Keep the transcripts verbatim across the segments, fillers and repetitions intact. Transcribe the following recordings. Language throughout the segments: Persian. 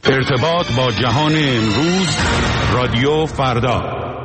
ارتباط با جهان امروز، رادیو فردا.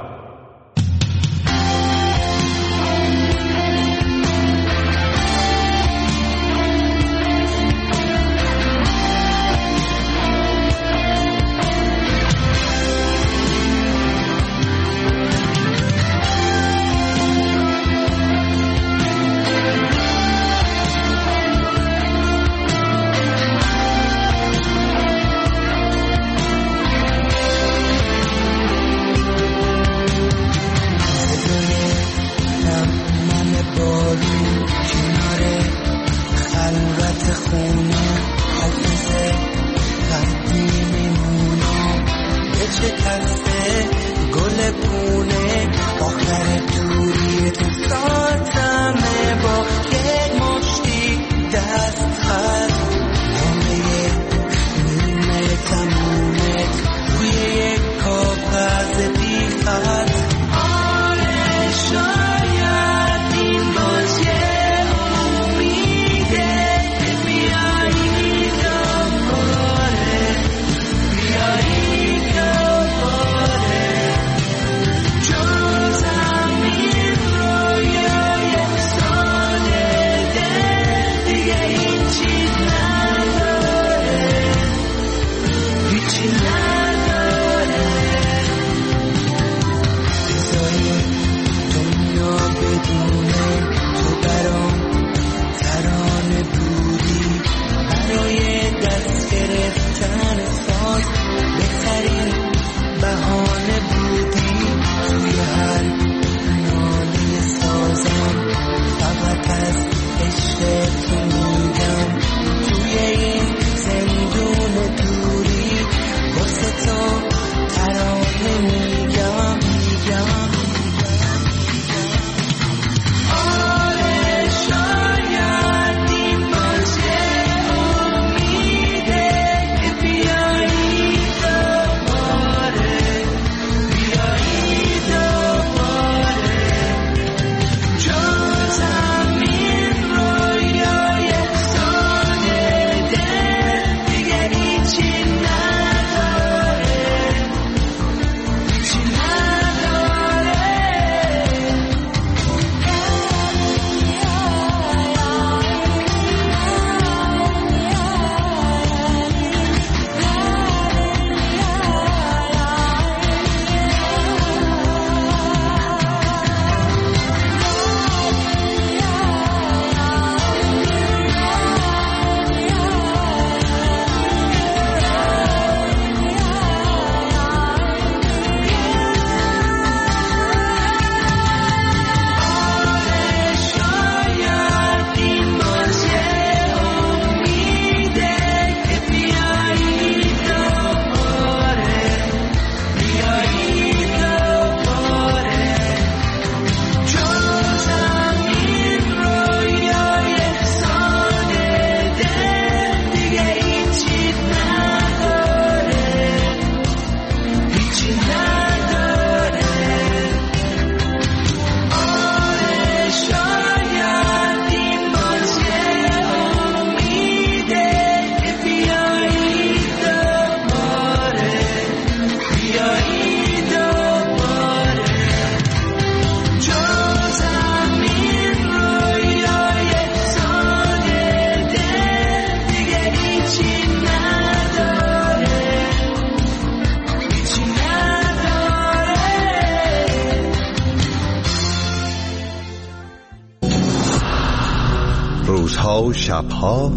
روزها و شبها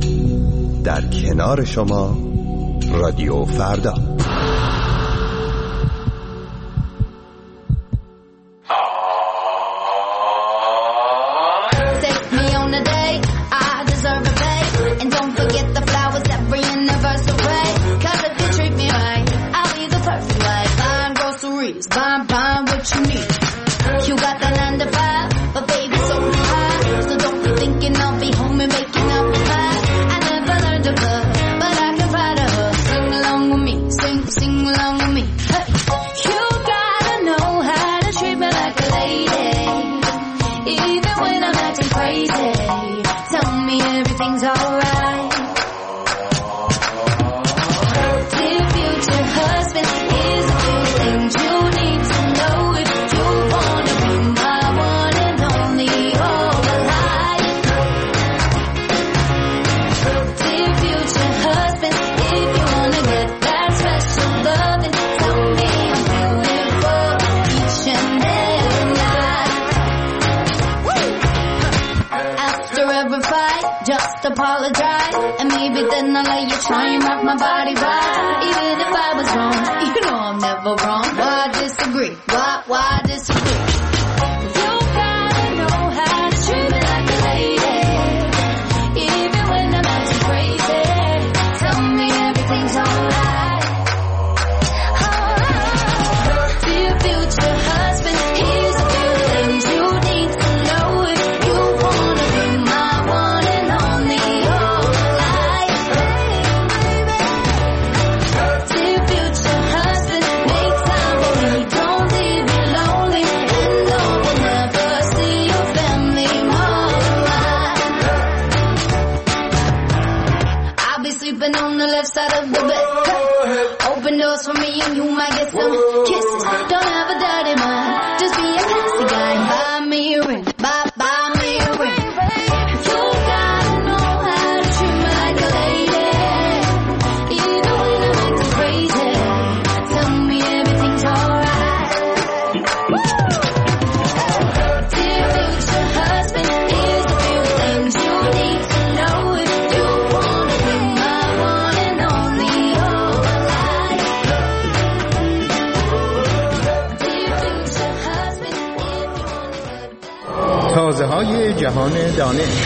در کنار شما، رادیو فردا. Making up the pie. I never learned to love, but I can find a hug. Sing along with me. apologize, and maybe then I'll let you try and rock my body right. Even if I was wrong, you know I'm never wrong. Why disagree? Why, why disagree? You gotta know how to treat me like a lady, even when I'm acting crazy. Tell me everything's alright. Alright. Dear future husband, here's a few things you need to know if you wanna be my one and only whole life. Dear future husband, make time for me, don't leave me lonely, and no will never see your family more than mine. I'll be sleeping on the left side of the bed. Open doors for me and you might get some kisses. Don't have a dirty mind, just be a classy guy. Buy me a ring, buy, buy me a ring. You gotta know how to treat me like a lady, even when I'm acting crazy. Tell me everything's alright. Dear future husband, here's a few things you need to know if you wanna be my one and only whole life. Dear future husband, if you wanna go تازه های جهان دانش.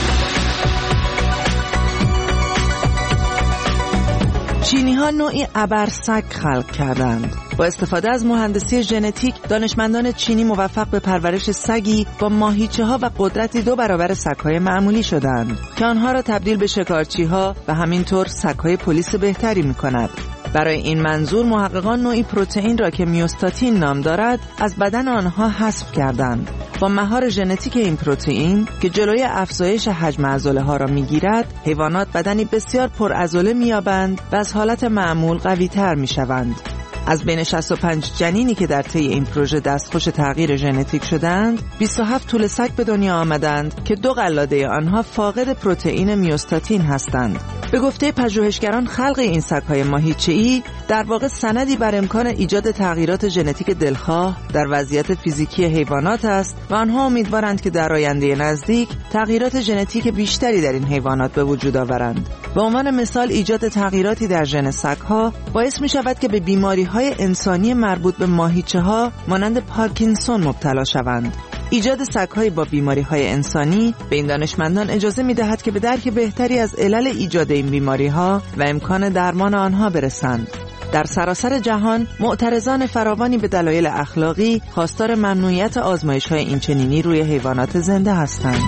چینی ها نوعی ابرسگ خلق کردند. با استفاده از مهندسی ژنتیک، دانشمندان چینی موفق به پرورش سگی با ماهیچه ها و قدرتی دو برابر سگ‌های معمولی شدند که آنها را تبدیل به شکارچی ها و همینطور سگ‌های پلیس بهتری می‌کند. برای این منظور محققان نوعی پروتئین را که میوستاتین نام دارد از بدن آنها حذف کردند. با مهار ژنتیک این پروتئین که جلوی افزایش حجم عضله ها را میگیرد، حیوانات بدنی بسیار پر عضله میابند و از حالت معمول قوی تر میشوند. از بین شصت و پنج جنینی که در طی این پروژه دستخوش تغییر ژنتیک شدند، بیست و هفت توله سگ به دنیا آمدند که دو قلاده آنها فاقد پروتئین میوستاتین هستند. به گفته پژوهشگران، خلق این سگ‌های ماهیچه‌ای در واقع سندی بر امکان ایجاد تغییرات ژنتیک دلخواه در وضعیت فیزیکی حیوانات است و آنها امیدوارند که در آینده نزدیک تغییرات ژنتیک بیشتری در این حیوانات به وجود آورند. به عنوان مثال، ایجاد تغییراتی در ژن سگ‌ها باعث می‌شود که به بیماری‌های انسانی مربوط به ماهیچه‌ها مانند پارکینسون مبتلا شوند. ایجاد سگ‌های با بیماری‌های انسانی به این دانشمندان اجازه می‌دهد که به درک بهتری از علل ایجاد این بیماری‌ها و امکان درمان آنها برسند. در سراسر جهان معترضان فراوانی به دلایل اخلاقی خواستار ممنوعیت آزمایش‌های اینچنینی روی حیوانات زنده هستند.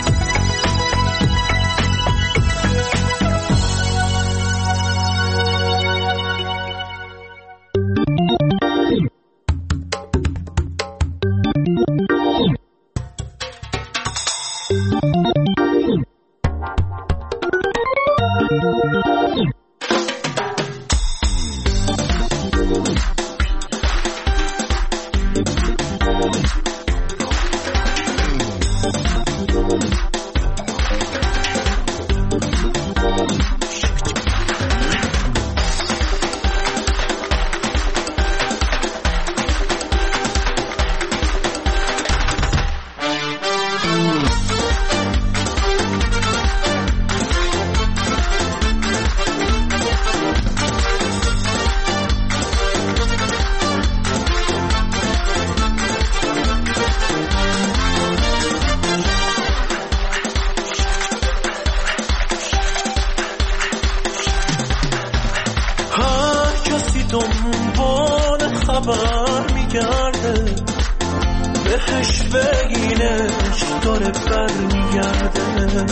دنبال خبر میگرده، بهش بگینش داره بر میگرده،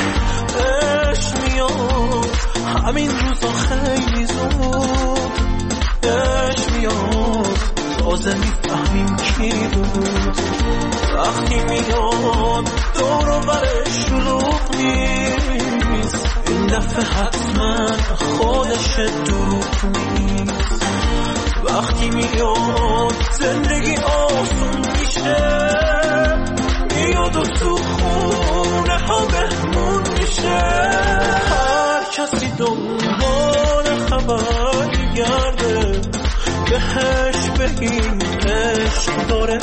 اش میاد همین روزا خیلی زود، اش میاد تازه میفهمیم کی بود، وقتی میاد دور و برش شلوغ نیست، این دفعه حتما خودش دروغ نیست، وقتی میاد زندگی آسون میشه، میاد و تو خونه ها بهمون میشه، هر کسی دنبال خبر میگرده، بهش بگیم عشق داره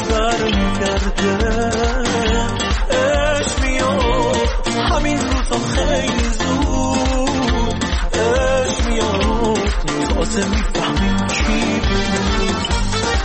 برمیگرده، عشق میاد همین روزا خیلی تازه میفهمیم چی بود.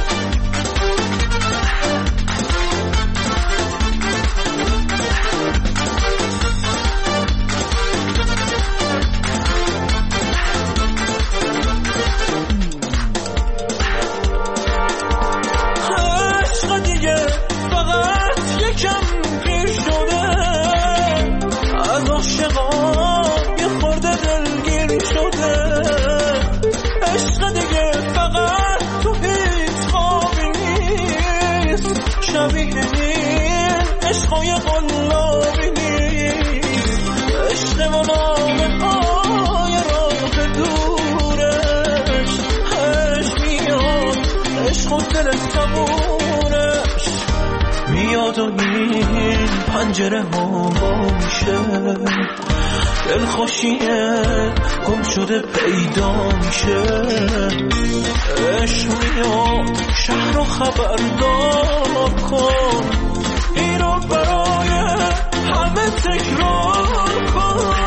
میاد و این پنجره ها میشه، دلخوشیه گم شده پیدا میشه. عشق میاد شهر رو خبردار کن، این رو برای همه تکرار کن.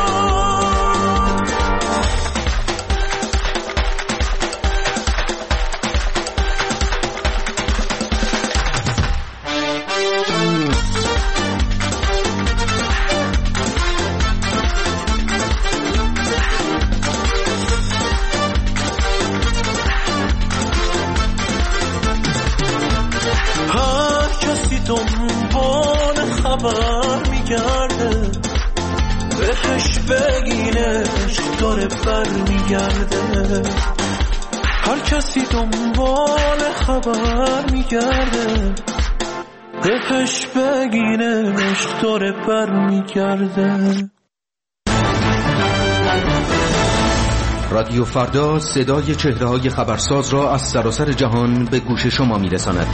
دنبال خبر میگرده، بهش بگینش داره بر میگرده. هر کسی دنبال خبر میگرده، بهش بگینش داره بر میگرده. رادیو فردا صدای چهره‌های خبرساز را از سراسر جهان به گوش شما میرساند.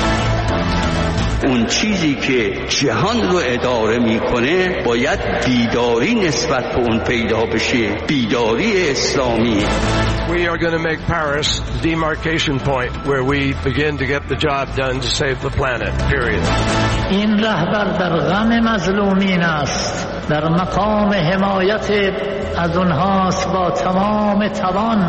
اون چیزی که جهان رو اداره میکنه باید بیداری نسبت به اون پیدا بشه، بیداری اسلامی. We are going to make Paris the demarcation point where we begin to get the job done to save the planet. Period. این رهبر در غم مظلومین است، در مقام حمایت از اونهاست با تمام توان.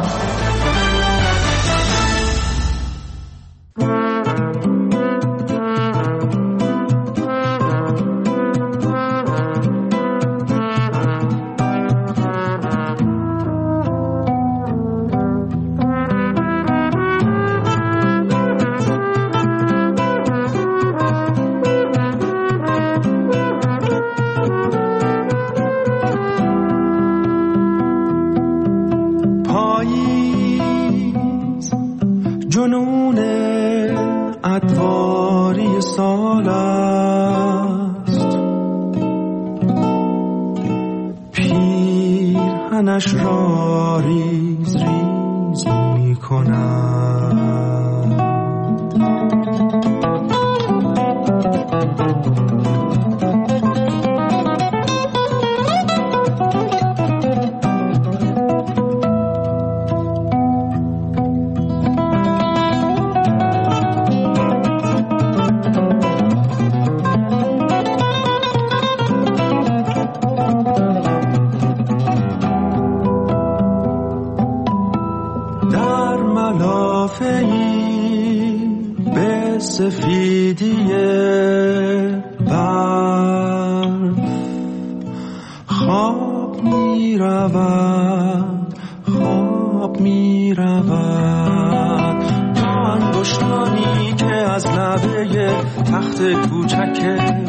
جنون ادواری سال است، پیرهنش را ریز ریز می کند. به سفیدی برف خواب می رود، خواب می رود. تا انگشتانی که از لبه تخت کوچک